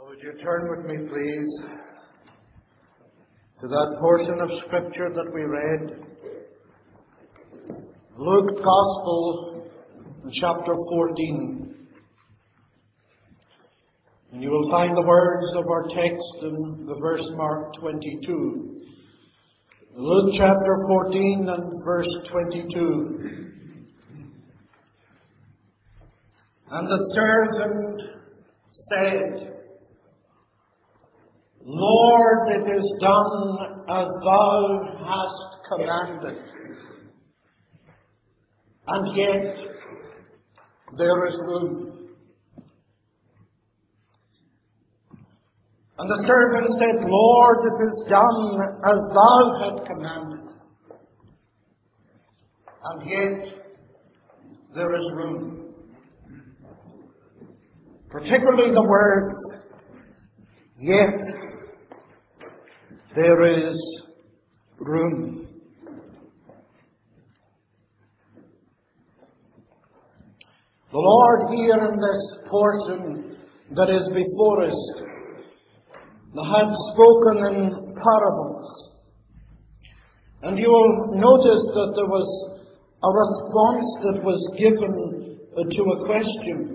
Would you turn with me, please, to that portion of Scripture that we read? Luke Gospel, chapter 14. And you will find the words of our text in the verse marked 22. Luke chapter 14 and verse 22. And the servant said, Lord, it is done as thou hast commanded. And yet there is room. And the servant said, Lord, it is done as thou hast commanded. And yet there is room. Particularly the words, yet there is room. The Lord here in this portion that is before us had spoken in parables. And you will notice that there was a response that was given to a question.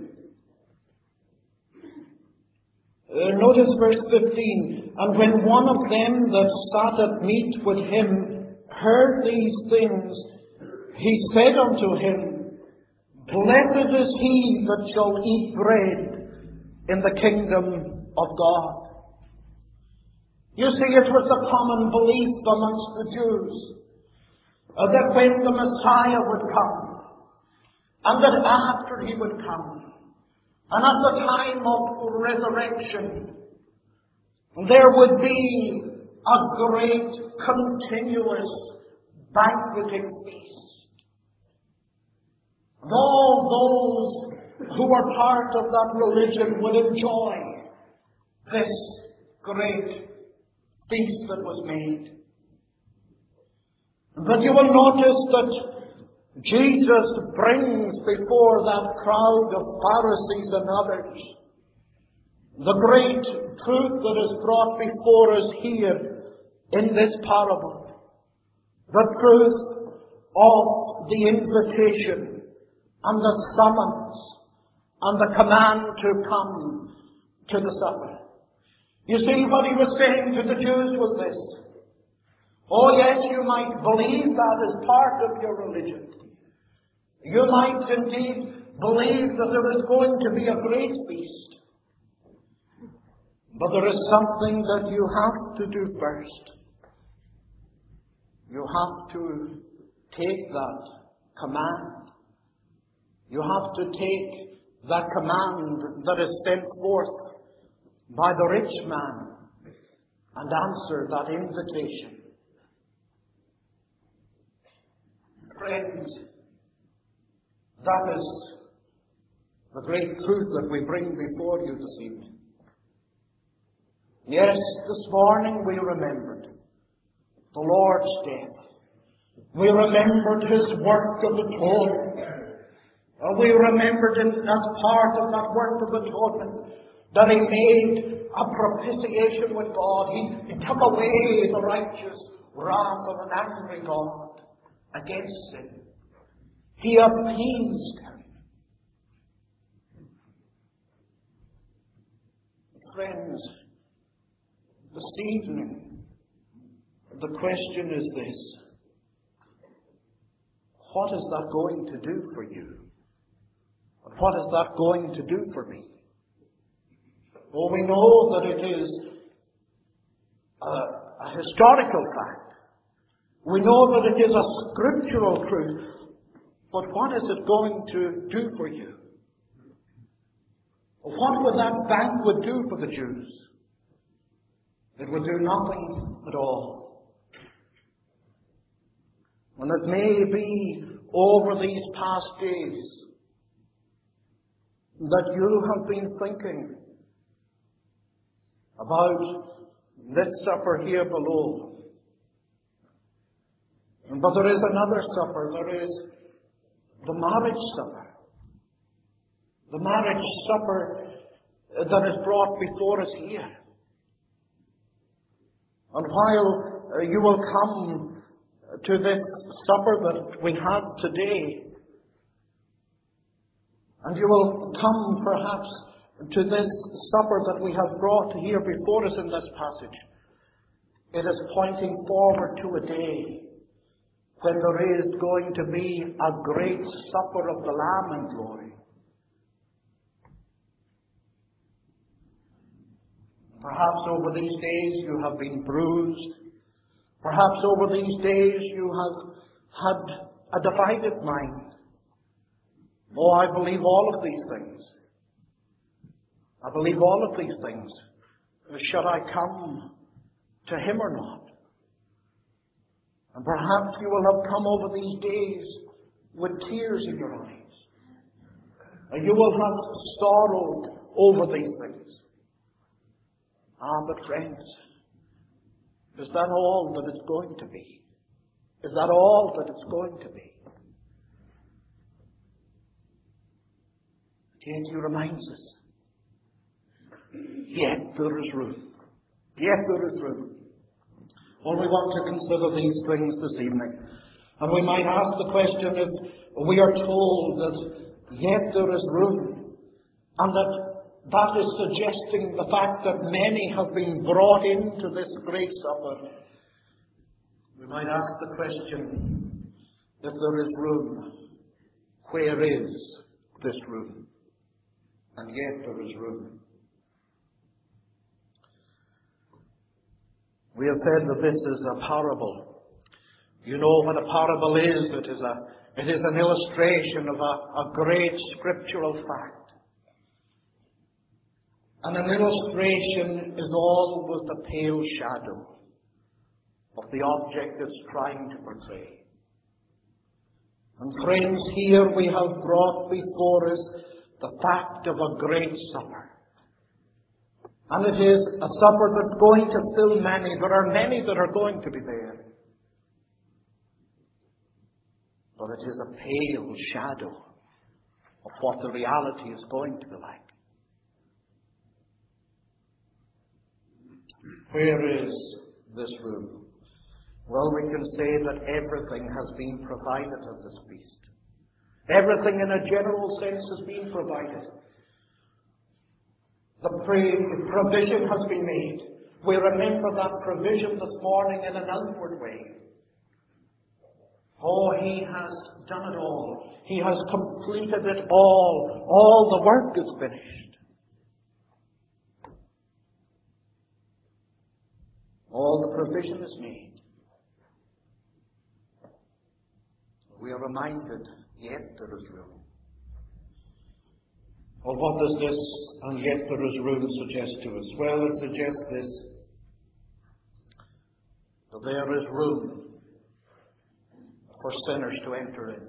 Notice verse 15. And when one of them that sat at meat with him heard these things, he said unto him, Blessed is he that shall eat bread in the kingdom of God. You see, it was a common belief amongst the Jews that when the Messiah would come, and that after he would come, and at the time of resurrection, there would be a great continuous banqueting feast. And all those who were part of that religion would enjoy this great feast that was made. But you will notice that Jesus brings before that crowd of Pharisees and others the great truth that is brought before us here in this parable. The truth of the invitation and the summons and the command to come to the supper. You see, what he was saying to the Jews was this. Oh yes, you might believe that as part of your religion. You might indeed believe that there is going to be a great feast. But there is something that you have to do first. You have to take that command. You have to take that command that is sent forth by the rich man and answer that invitation. Friends, that is the great truth that we bring before you this evening. Yes, this morning we remembered the Lord's death. We remembered his work of atonement. We remembered as part of that work of atonement that he made a propitiation with God. He took away the righteous wrath of an angry God against sin. He appeased him. Friends, this evening, the question is this. What is that going to do for you? What is that going to do for me? Well, we know that it is a historical fact. We know that it is a scriptural truth. But what is it going to do for you? What would that banquet do for the Jews? It would do nothing at all. And it may be over these past days that you have been thinking about this supper here below. But there is another supper. There is the marriage supper. The marriage supper that is brought before us here. And while you will come to this supper that we have today, and you will come perhaps to this supper that we have brought here before us in this passage, it is pointing forward to a day when there is going to be a great supper of the Lamb in glory. Perhaps over these days you have been bruised. Perhaps over these days you have had a divided mind. Oh, I believe all of these things. I believe all of these things. Should I come to Him or not? And perhaps you will have come over these days with tears in your eyes. And you will have sorrowed over these things. But friends, is that all that it's going to be? Is that all that it's going to be? Yet He reminds us, yet there is room. Yet there is room. Well, we want to consider these things this evening. And we might ask the question, if we are told that yet there is room, and that is suggesting the fact that many have been brought into this great supper, we might ask the question, if there is room, where is this room? And yet there is room. We have said that this is a parable. You know what a parable is. It is an illustration of a great scriptural fact. And an illustration is always a pale shadow of the object it's trying to portray. And friends, here we have brought before us the fact of a great supper. And it is a supper that's going to fill many. There are many that are going to be there. But it is a pale shadow of what the reality is going to be like. Where is this room? Well, we can say that everything has been provided at this feast. Everything in a general sense has been provided. The provision has been made. We remember that provision this morning in an outward way. Oh, He has done it all. He has completed it all. All the work is finished. All the provision is made. We are reminded, yet there is room. Well, what does this, and yet there is room, suggest to us? Well, it suggests this, that there is room for sinners to enter in.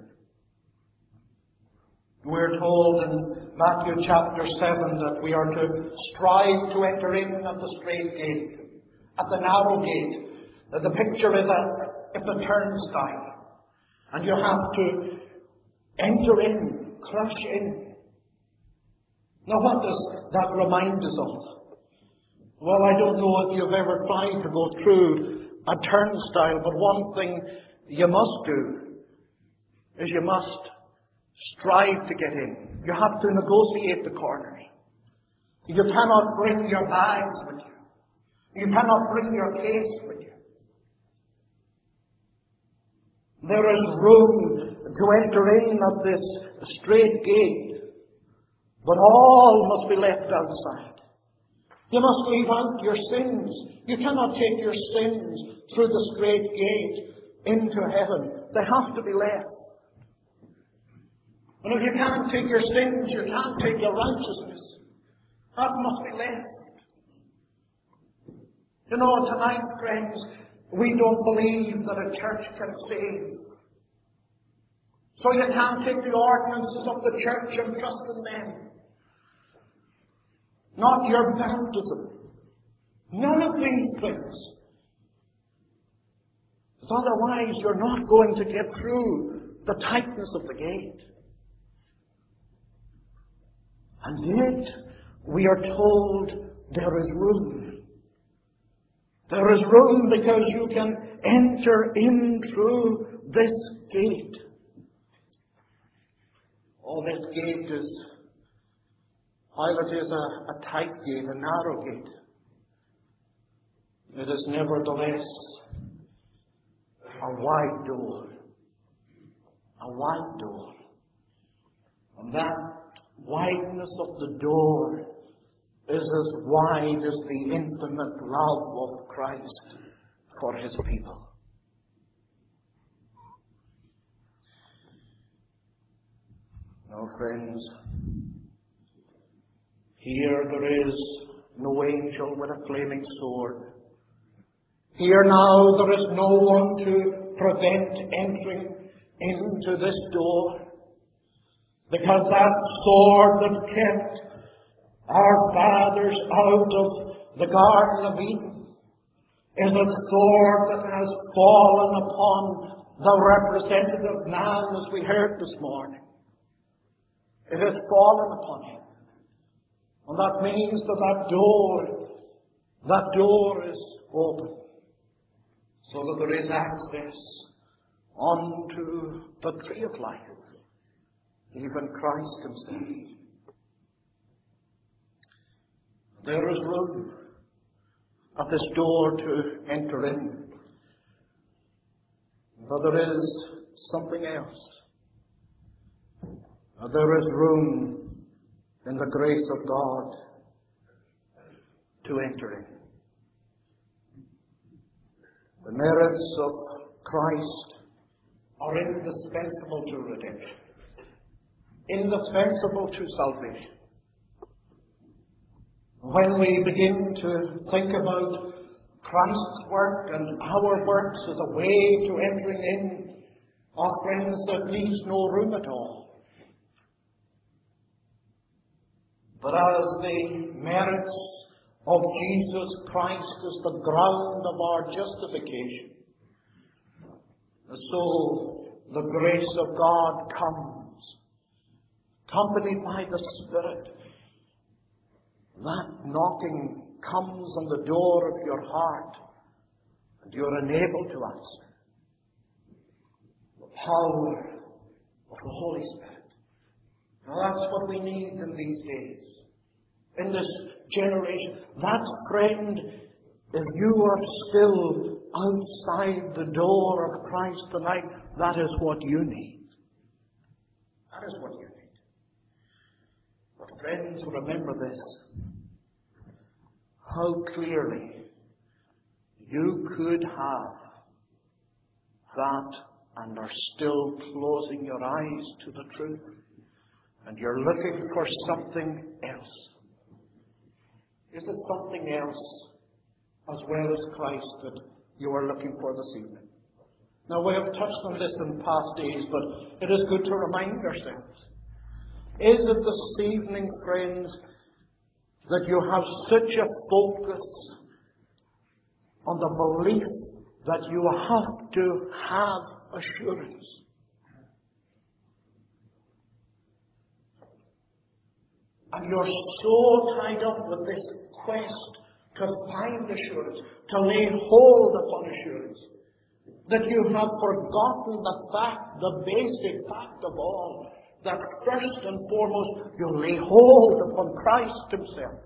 We're told in Matthew chapter 7 that we are to strive to enter in at the straight gate, at the narrow gate. The picture is it's a turnstile, and you have to enter in, crush in. Now, what does that remind us of? Well, I don't know if you've ever tried to go through a turnstile, but one thing you must do is you must strive to get in. You have to negotiate the corners. You cannot bring your bags with you. You cannot bring your case with you. There is room to enter in at this straight gate. But all must be left outside. You must leave out your sins. You cannot take your sins through the straight gate into heaven. They have to be left. And if you can't take your sins, you can't take your righteousness. That must be left. You know, tonight, friends, we don't believe that a church can save. So you can't take the ordinances of the church and trust in them. Not your baptism. None of these things. Because otherwise you're not going to get through the tightness of the gate. And yet, we are told there is room. There is room because you can enter in through this gate. Oh, this gate is, while it is a tight gate, a narrow gate, it is nevertheless a wide door. A wide door. And that wideness of the door is as wide as the infinite love of Christ for His people. Now, friends, here there is no angel with a flaming sword. Here now there is no one to prevent entering into this door, because that sword that kept our fathers out of the Garden of Eden is a sword that has fallen upon the representative man, as we heard this morning. It has fallen upon him. And that means that door is open, so that there is access unto the tree of life, even Christ Himself. There is room at this door to enter in. But there is something else. There is room in the grace of God to enter in. The merits of Christ are indispensable to redemption, indispensable to salvation. When we begin to think about Christ's work and our works as a way to entering in, our friends, that leaves no room at all. But as the merits of Jesus Christ is the ground of our justification, so the grace of God comes, accompanied by the Spirit. That knocking comes on the door of your heart, and you're enabled to answer. The power of the Holy Spirit. Now that's what we need in these days, in this generation. That, friend, if you are still outside the door of Christ tonight, that is what you need. That is what you need. But friends, remember this. How clearly you could have that and are still closing your eyes to the truth, and you're looking for something else. Is there something else as well as Christ that you are looking for this evening? Now, we have touched on this in past days, but it is good to remind ourselves. Is it this evening, friends, that you have such a focus on the belief that you have to have assurance? And you're so tied up with this quest to find assurance, to lay hold upon assurance, that you have forgotten the fact, the basic fact of all, that first and foremost you lay hold upon Christ Himself.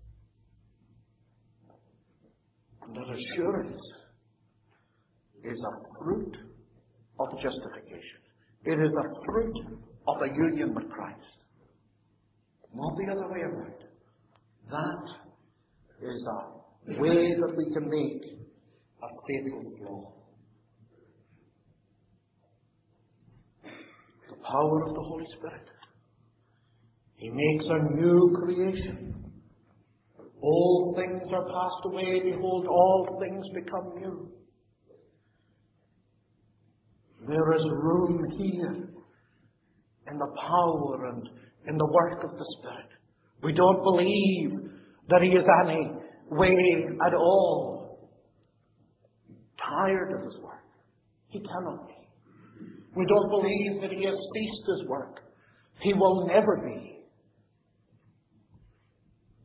And that assurance is a fruit of justification. It is a fruit of a union with Christ. Not the other way around. That is a way that we can make a fatal flaw. The power of the Holy Spirit. He makes a new creation. All things are passed away. Behold, all things become new. There is room here in the power and in the work of the Spirit. We don't believe that He is any way at all tired of His work. He cannot be. We don't believe that He has ceased His work. He will never be.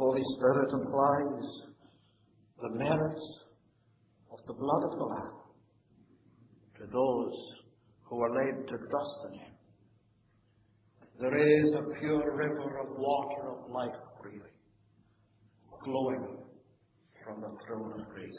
Holy Spirit implies the merits of the blood of the Lamb to those who are led to trust in Him. There is a pure river of water of life freely flowing from the throne of grace.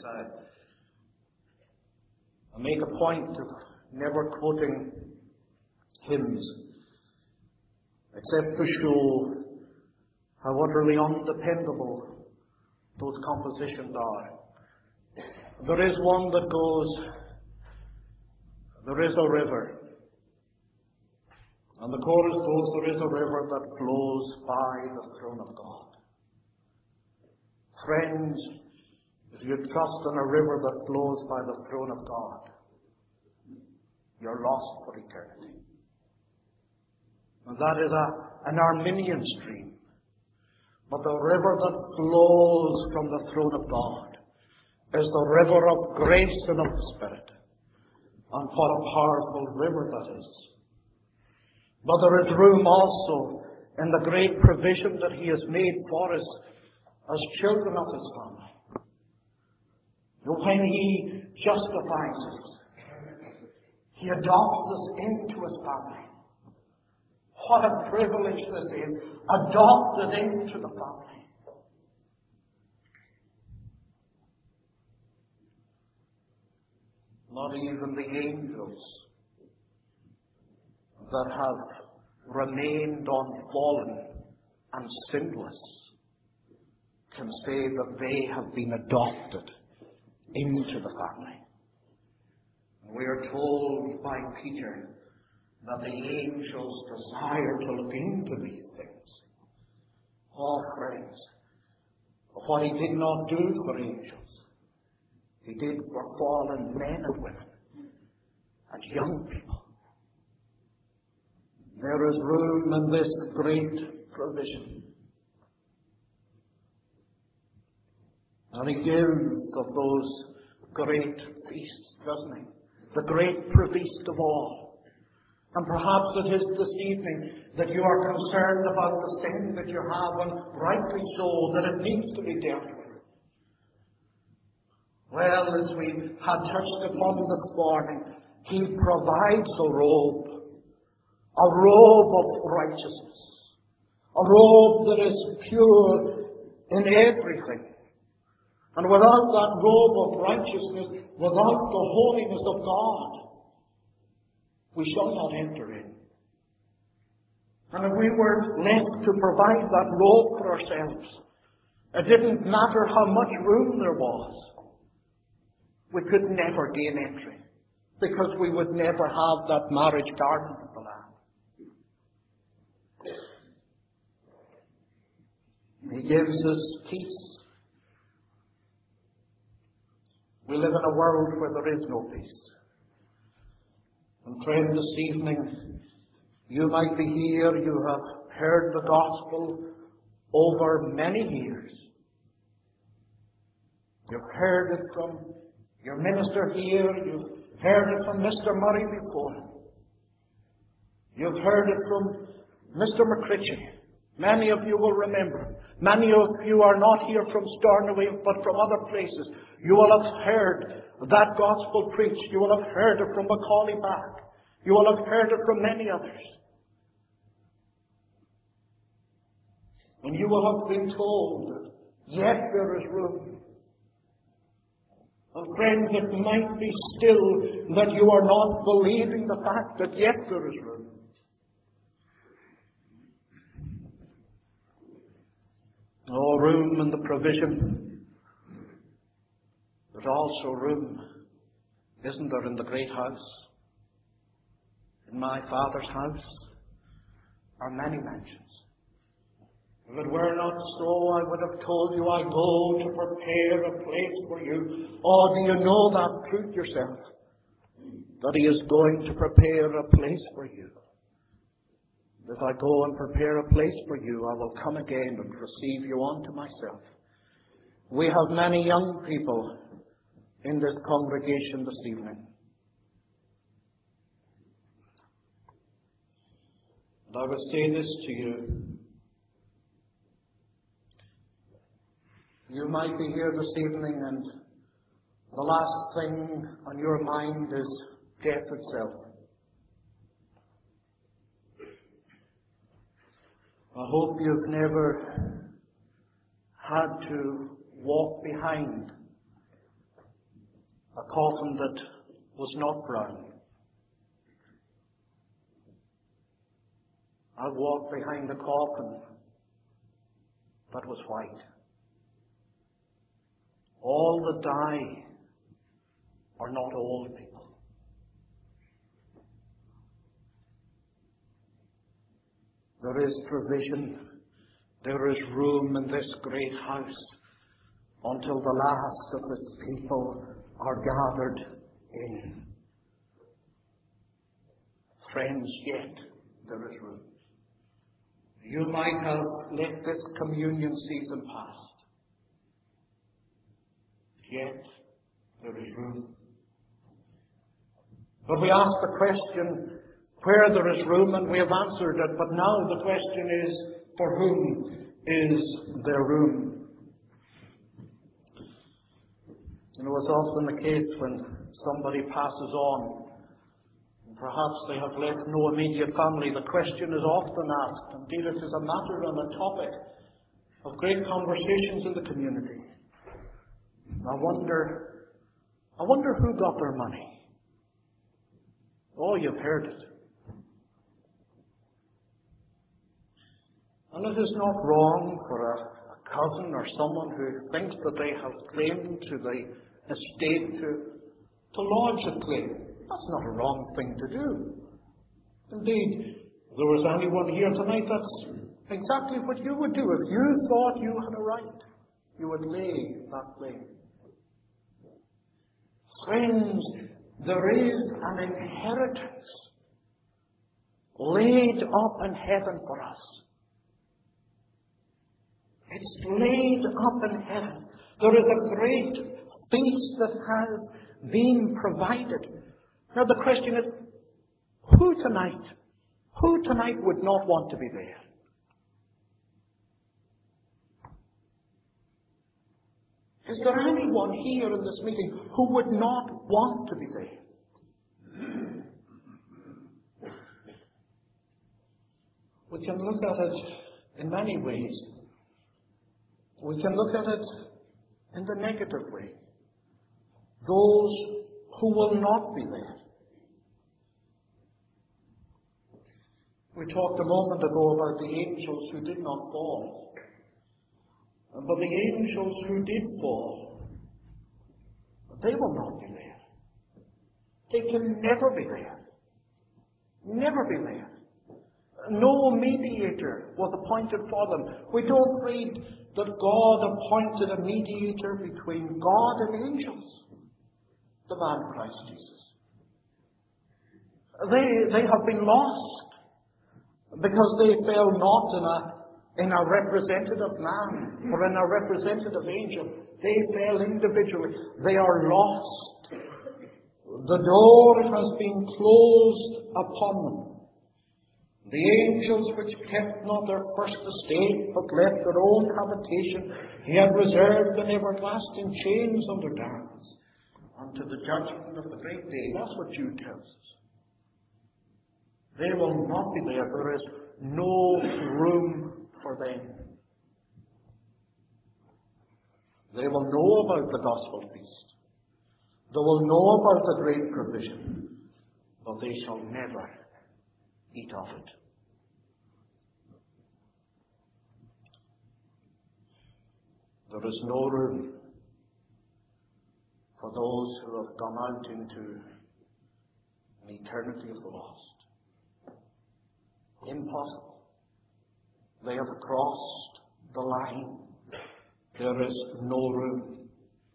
I make a point of never quoting hymns except to show how utterly undependable those compositions are. There is one that goes, there is a river. And the chorus goes, there is a river that flows by the throne of God. Friends, if you trust in a river that flows by the throne of God, you're lost for eternity. And that is an Arminian stream. But the river that flows from the throne of God is the river of grace and of the Spirit. And what a powerful river that is. But there is room also in the great provision that He has made for us as children of His family. When He justifies us, He adopts us into His family. What a privilege this is, adopted into the family. Not even the angels that have remained unfallen and sinless can say that they have been adopted into the family. We are told by Peter that the angels desire to look into these things. Oh, friends, what He did not do for angels, He did for fallen men and women and young people. There is room in this great provision. And He gives of those great feasts, doesn't He? The great feast of all. And perhaps it is this evening that you are concerned about the sin that you have, and rightly so, that it needs to be dealt with. Well, as we had touched upon this morning, He provides a robe of righteousness, a robe that is pure in everything. And without that robe of righteousness, without the holiness of God, we shall not enter in. And if we were left to provide that robe for ourselves, it didn't matter how much room there was, we could never gain entry, because we would never have that marriage garment of the Lamb. He gives us peace. We live in a world where there is no peace. And friend, this evening, you might be here, you have heard the gospel over many years. You've heard it from your minister here, you've heard it from Mr. Murray before. You've heard it from Mr. McCritchie. Many of you will remember. Many of you are not here from Stornoway, but from other places. You will have heard that gospel preached. You will have heard it from Macaulay Back. You will have heard it from many others. And you will have been told that yet there is room. And friends, it might be still that you are not believing the fact that yet there is room. Oh, room in the provision. There's also room, isn't there, in the great house? In my Father's house are many mansions. If it were not so, I would have told you I go to prepare a place for you. Oh, do you know that truth yourself? That He is going to prepare a place for you. If I go and prepare a place for you, I will come again and receive you unto myself. We have many young people in this congregation this evening. And I will say this to you. You might be here this evening and the last thing on your mind is death itself. I hope you've never had to walk behind a coffin that was not brown. I've walked behind a coffin that was white. All that die are not old people. There is provision, there is room in this great house until the last of His people are gathered in. Friends, yet there is room. You might have let this communion season pass, yet there is room. But we ask the question where there is room, and we have answered it, but now the question is, for whom is there room? You know, it's often the case when somebody passes on, and perhaps they have left no immediate family, the question is often asked. Indeed, it is a matter and a topic of great conversations in the community. I wonder who got their money. Oh, you've heard it. And it is not wrong for a cousin or someone who thinks that they have claim to the estate to lodge a claim. That's not a wrong thing to do. Indeed, if there was anyone here tonight, that's exactly what you would do. If you thought you had a right, you would lay that claim. Friends, there is an inheritance laid up in heaven for us. It's laid up in heaven. There is a great feast that has been provided. Now the question is, who tonight would not want to be there? Is there anyone here in this meeting who would not want to be there? We can look at it in many ways. We can look at it in the negative way. Those who will not be there. We talked a moment ago about the angels who did not fall. But the angels who did fall, they will not be there. They can never be there. Never be there. No mediator was appointed for them. We don't read that God appointed a mediator between God and angels, the man Christ Jesus. They have been lost because they fell not in a representative man or in a representative angel. They fell individually. They are lost. The door has been closed upon them. The angels which kept not their first estate, but left their own habitation, He had reserved in everlasting chains under darkness, unto the judgment of the great day. That's what Jude tells us. They will not be there. There is no room for them. They will know about the gospel feast. They will know about the great provision, but they shall never eat of it. There is no room for those who have gone out into an eternity of the lost. Impossible. They have crossed the line. There is no room.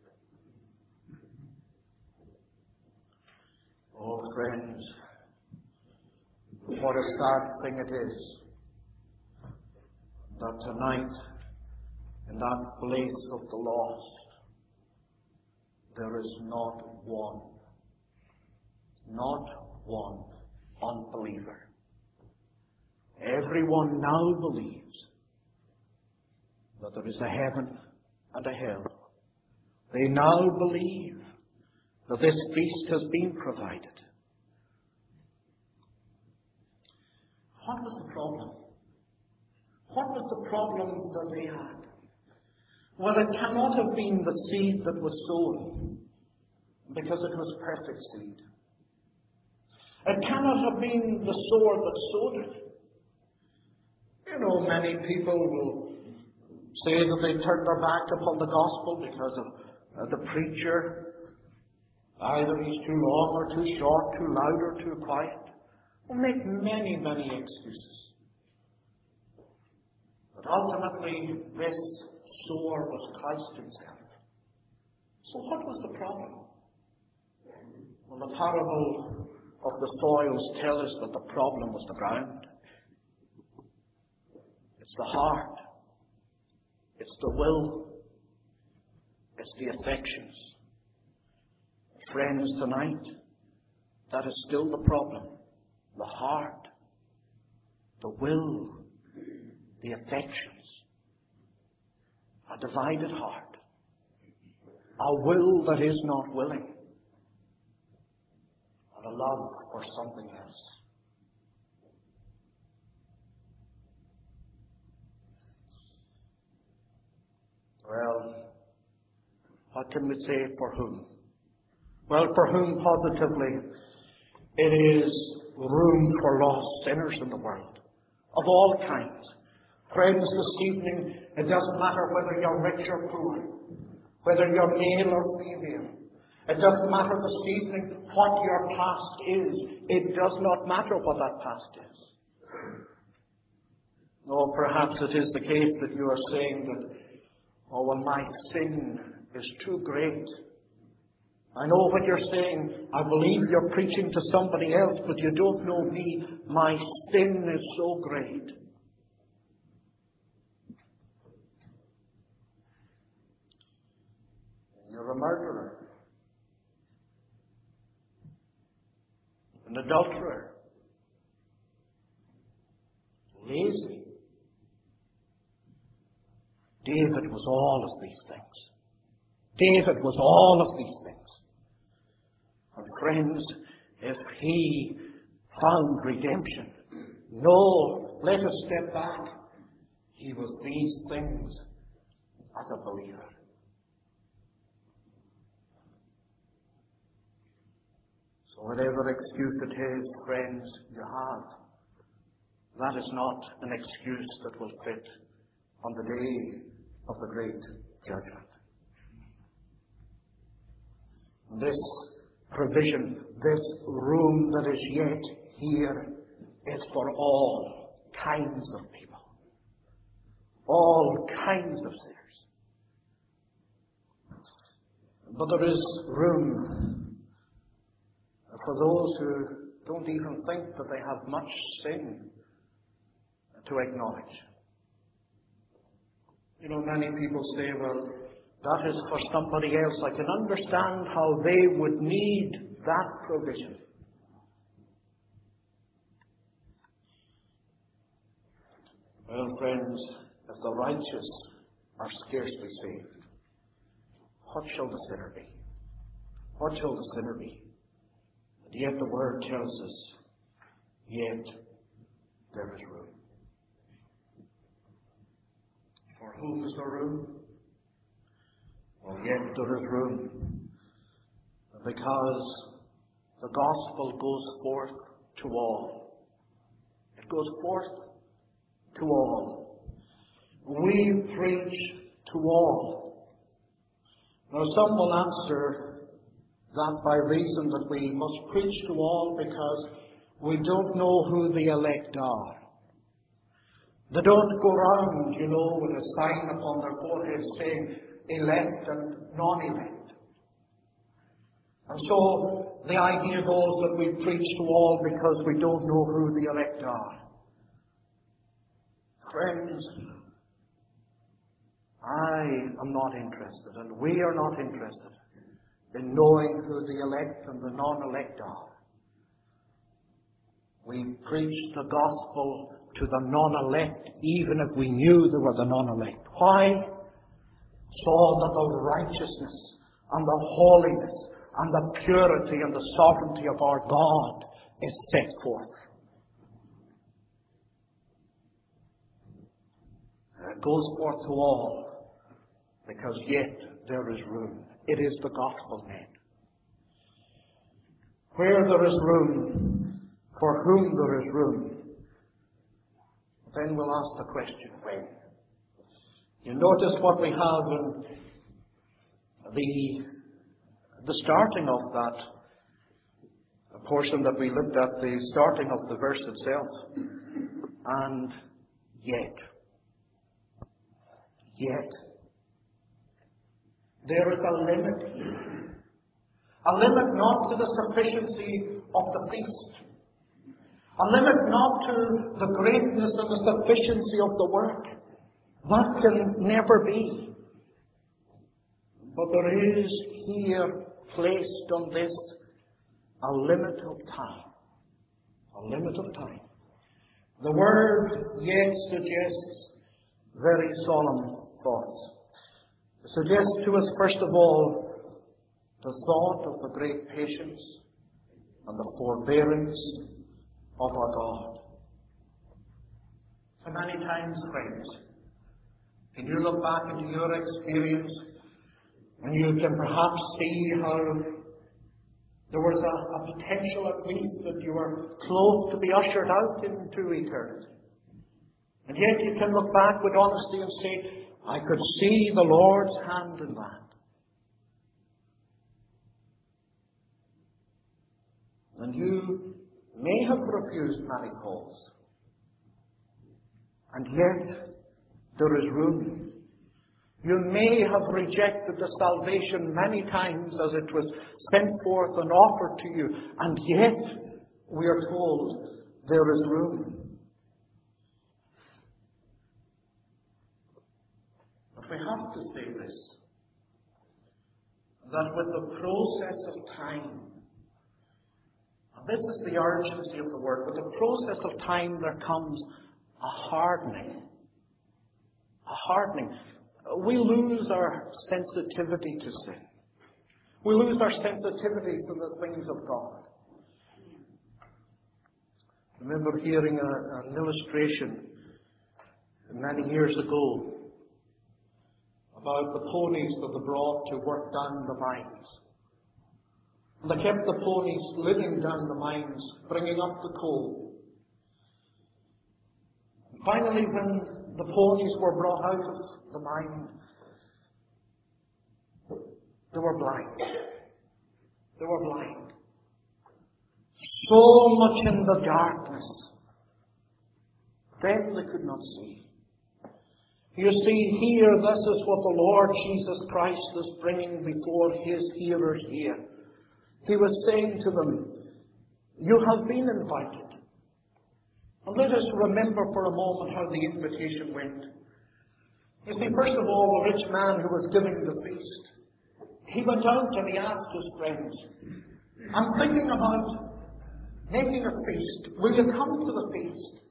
Oh, friends, what a sad thing it is that tonight, in that place of the lost, there is not one unbeliever. Everyone now believes that there is a heaven and a hell. They now believe that this feast has been provided. What was the problem? What was the problem that they had? Well, it cannot have been the seed that was sown, because it was perfect seed. It cannot have been the sower that sowed it. You know, many people will say that they turned their back upon the gospel because of the preacher. Either he's too long or too short, too loud or too quiet. They'll make many, many excuses. But ultimately, this sower was Christ himself. So what was the problem? Well, the parable of the soils tell us that the problem was the ground. It's the heart. It's the will. It's the affections. Friends, tonight, that is still the problem. The heart, the will, the affections. A divided heart. A will that is not willing. And a love for something else. Well, what can we say for whom? Well, for whom positively it is room for lost sinners in the world, of all kinds. Friends, this evening, it doesn't matter whether you're rich or poor, whether you're male or female. It doesn't matter this evening what your past is. It does not matter what that past is. Or perhaps it is the case that you are saying that, oh, well, my sin is too great. I know what you're saying. I believe you're preaching to somebody else, but you don't know me. My sin is so great. You're a murderer, an adulterer, lazy. David was all of these things. David was all of these things. And friends, if he found redemption, no, let us step back. He was these things as a believer. So whatever excuse it is, friends, you have, that is not an excuse that will fit on the day of the great judgment. This provision, this room that is yet here, is for all kinds of people. All kinds of sinners. But there is room for those who don't even think that they have much sin to acknowledge. You know, many people say, well, that is for somebody else. I can understand how they would need that provision. Well, friends, if the righteous are scarcely saved, what shall the sinner be? What shall the sinner be? And yet the Word tells us, yet there is room. For whom is there room? Well, yet there is room, because the gospel goes forth to all. It goes forth to all. We preach to all. Now, some will answer that by reason that we must preach to all because we don't know who the elect are. They don't go round, you know, with a sign upon their forehead saying elect and non-elect. And so the idea goes that we preach to all because we don't know who the elect are. Friends, I am not interested, and we are not interested in knowing who the elect and the non-elect are. We preach the gospel to the non-elect, even if we knew they were the non-elect. Why? saw that the righteousness and the holiness and the purity and the sovereignty of our God is set forth. And it goes forth to all, because yet there is room. It is the gospel, men. Where there is room, for whom there is room, then we'll ask the question, when? You notice what we have in the starting of that portion that we looked at, the starting of the verse itself. And yet, there is a limit here. A limit not to the sufficiency of the feast. A limit not to the greatness and the sufficiency of the work. That can never be. But there is here placed on this a limit of time. A limit of time. The word yet suggests very solemn thoughts. It suggests to us, first of all, the thought of the great patience and the forbearance of our God. So many times, friends, can you look back into your experience and you can perhaps see how there was a potential at least that you were close to be ushered out into eternity. And yet you can look back with honesty and say, I could see the Lord's hand in that. And you may have refused many calls. And yet there is room. You may have rejected the salvation many times as it was sent forth and offered to you. And yet, we are told, there is room. But we have to say this, that with the process of time, and this is the urgency of the word, with the process of time there comes a hardening. A hardening. We lose our sensitivity to sin. We lose our sensitivity to the things of God. I remember hearing an illustration many years ago about the ponies that they brought to work down the mines. And they kept the ponies living down the mines, bringing up the coal. And finally, when the ponies were brought out of the mine, they were blind. They were blind. So much in the darkness. Then they could not see. You see, here, this is what the Lord Jesus Christ is bringing before His hearers here. He was saying to them, you have been invited. And let us remember for a moment how the invitation went. You see, first of all, the rich man who was giving the feast, he went out and he asked his friends, I'm thinking about making a feast. Will you come to the feast?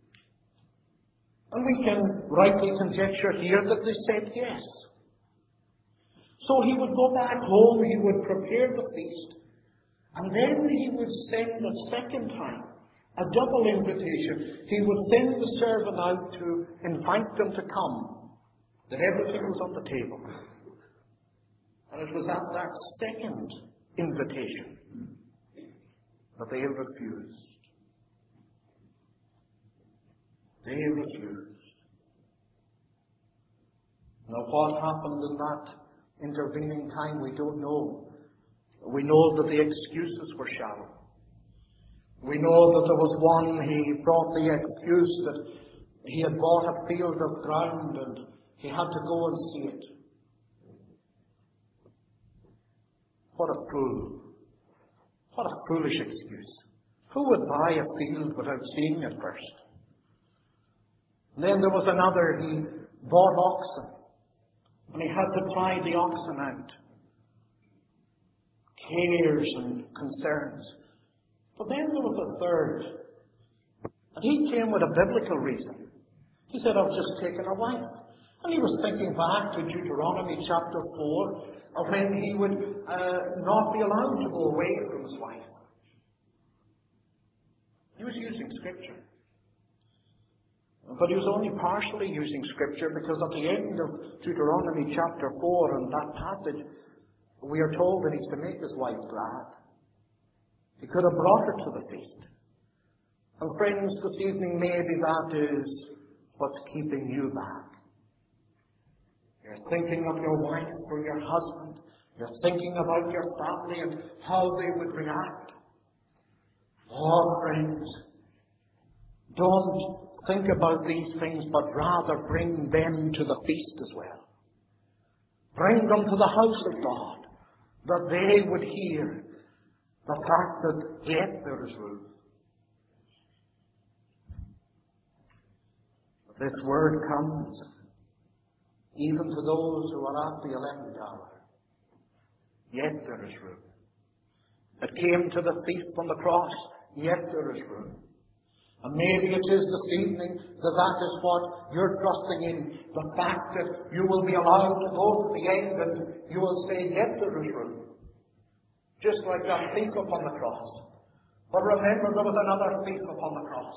And we can rightly conjecture here that they said yes. So he would go back home, he would prepare the feast, and then he would send a second time, a double invitation. He would send the servant out to invite them to come, that everything was on the table. And it was at that second invitation that they refused. They refused. Now, what happened in that intervening time, we don't know. We know that the excuses were shallow. We know that there was one, he brought the excuse that he had bought a field of ground and he had to go and see it. What a foolish excuse. Who would buy a field without seeing it first? And then there was another, he bought oxen, and he had to try the oxen out. Cares and concerns. But then there was a third, and he came with a biblical reason. He said, I've just taken a wife, And he was thinking back to Deuteronomy chapter 4, of when he would not be allowed to go away from his wife. He was using Scripture. But he was only partially using Scripture, because at the end of Deuteronomy chapter 4 and that passage, we are told that he's to make his wife glad. He could have brought her to the feast. And friends, this evening maybe that is what's keeping you back. You're thinking of your wife or your husband. You're thinking about your family and how they would react. Oh, friends, don't think about these things, but rather bring them to the feast as well. Bring them to the house of God, that they would hear the fact that yet there is room. This word comes even to those who are at the 11th hour. Yet there is room. It came to the thief on the cross. Yet there is room. And maybe it is this evening that is what you're trusting in. The fact that you will be allowed to go to the end and you will say, yet there is room. Just like that thief upon the cross. But remember, there was another thief upon the cross.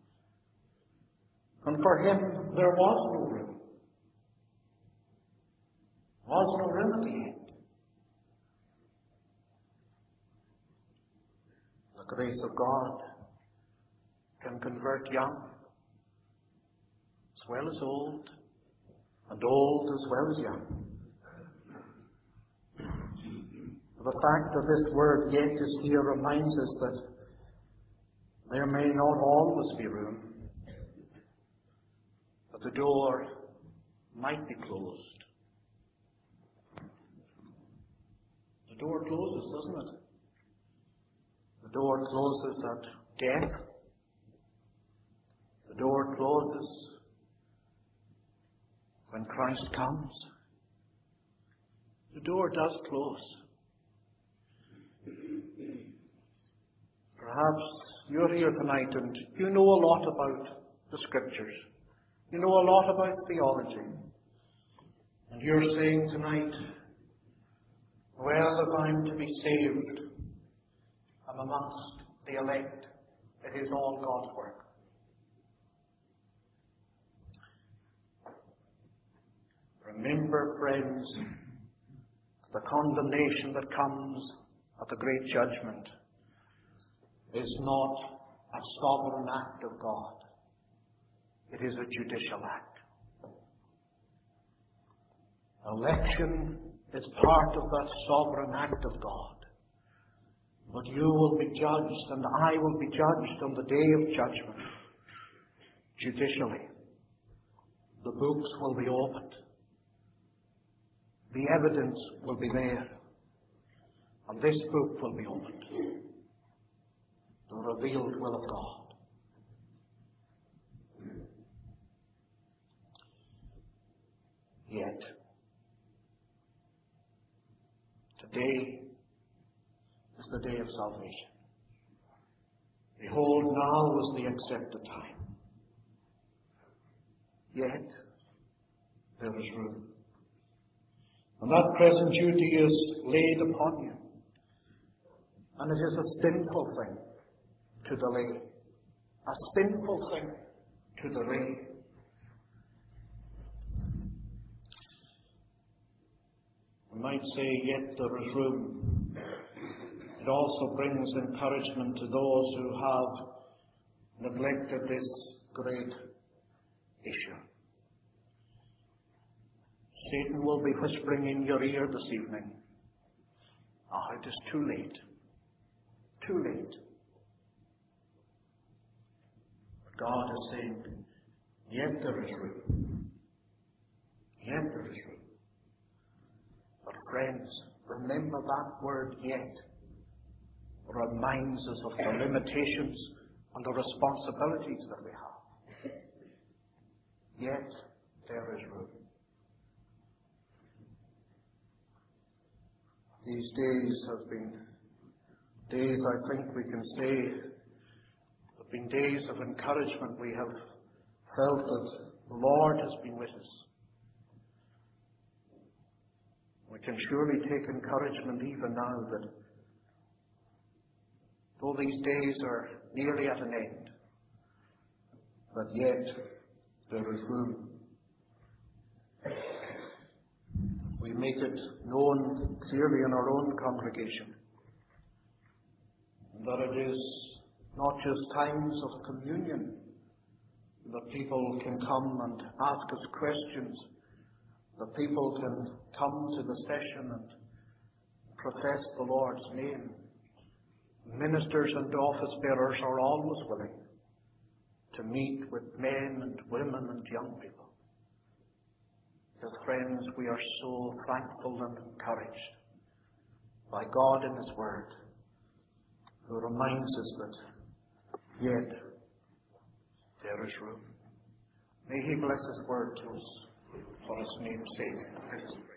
And for him, there was no room. There was no room at the end. The grace of God can convert young as well as old, and old as well as young. The fact that this word yet is here reminds us that there may not always be room, but the door might be closed. The door closes, doesn't it? The door closes at death. The door closes when Christ comes. The door does close. Perhaps you're here tonight and you know a lot about the Scriptures. You know a lot about theology. And you're saying tonight, well, if I'm to be saved, I'm amongst the elect. It is all God's work. Remember, friends, the condemnation that comes at the great judgment is not a sovereign act of God. It is a judicial act. Election is part of that sovereign act of God. But you will be judged, and I will be judged on the day of judgment, judicially. The books will be opened. The evidence will be there. And this book will be opened. The revealed will of God. Yet, today is the day of salvation. Behold, now is the accepted time. Yet, there is room. And that present duty is laid upon you. And it is a sinful thing to delay. A sinful thing to delay. We might say, yet there is room. It also brings encouragement to those who have neglected this great issue. Satan will be whispering in your ear this evening, it is too late. Too late. But God is saying, yet there is room. Yet there is room. But friends, remember that word yet reminds us of the limitations and the responsibilities that we have. Yet there is room. These days have been days, I think we can say, have been days of encouragement. We have felt that the Lord has been with us. We can surely take encouragement even now that though these days are nearly at an end, but yet there is room. We make it known clearly in our own congregation that it is not just times of communion that people can come and ask us questions, that people can come to the session and profess the Lord's name. Ministers and office bearers are always willing to meet with men and women and young people. Because, friends, we are so thankful and encouraged by God in His Word, who reminds us that yet there is room. May He bless His Word to us for His name's sake.